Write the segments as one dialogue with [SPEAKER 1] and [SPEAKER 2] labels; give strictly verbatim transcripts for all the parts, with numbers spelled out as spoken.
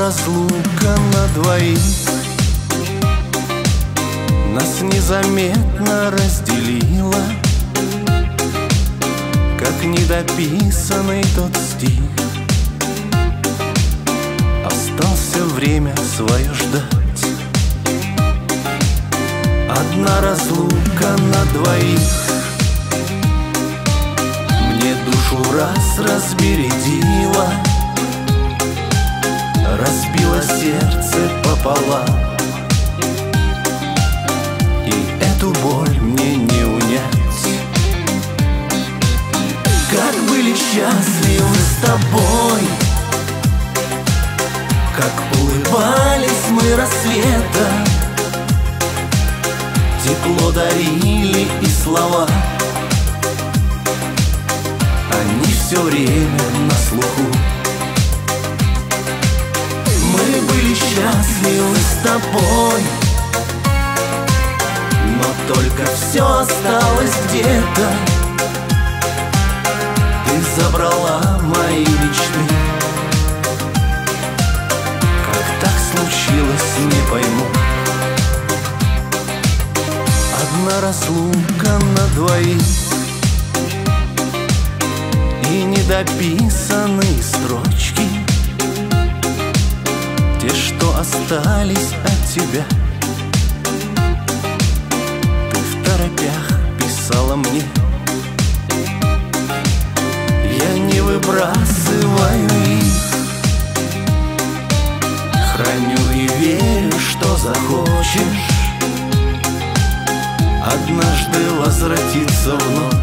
[SPEAKER 1] разлука на двоих нас незаметно разделила, как недописанный тот стих. Остался время свое ждать. Одна разлука на двоих мне душу раз разбередила, разбила сердце пополам, и эту боль мне не унять. Как были счастливы с тобой, как улыбались мы рассвета, тепло дарили и слова, они все время на слуху. Мы были счастливы с тобой, но только все осталось где-то. Ты забрала мои мечты. Как так случилось, не пойму. Одна разлука на двоих и недописанные строчки, те, что остались от тебя. Ты в торопях писала мне, я не выбрасываю их, храню и верю, что захочешь однажды возвратиться вновь.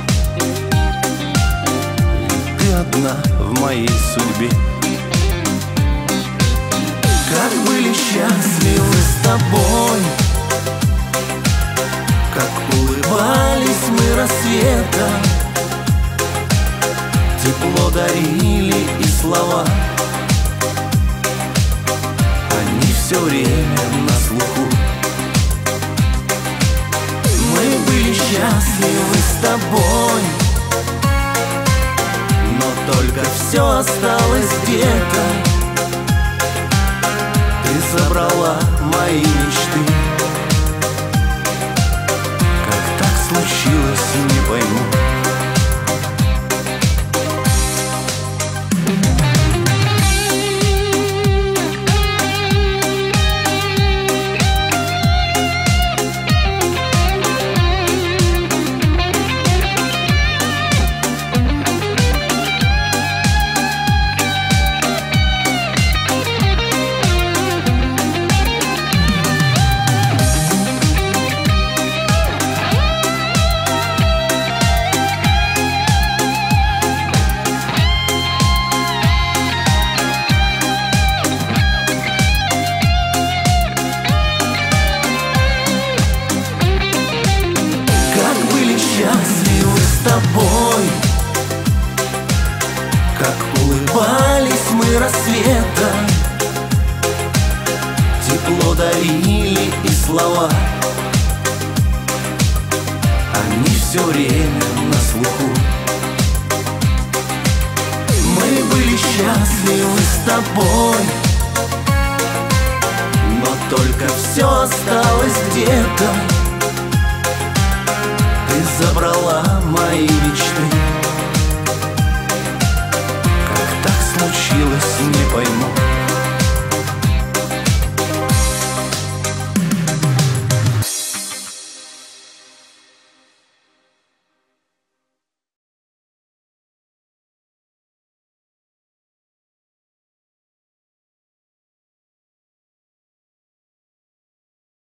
[SPEAKER 1] Ведь ты одна в моей судьбе. Как были счастливы с тобой, как улыбались мы рассвета, тепло дарили и слова, они все время на слуху. Мы были счастливы с тобой, но только все осталось где-то. Ты забрала мои мечты. Как так случилось, не пойму. Счастливы с тобой, как улыбались мы рассвета, тепло дарили и слова, они все время на слуху. Мы были счастливы с тобой, но только все осталось где-то. Ты забрала мои мечты. Как так случилось, не пойму.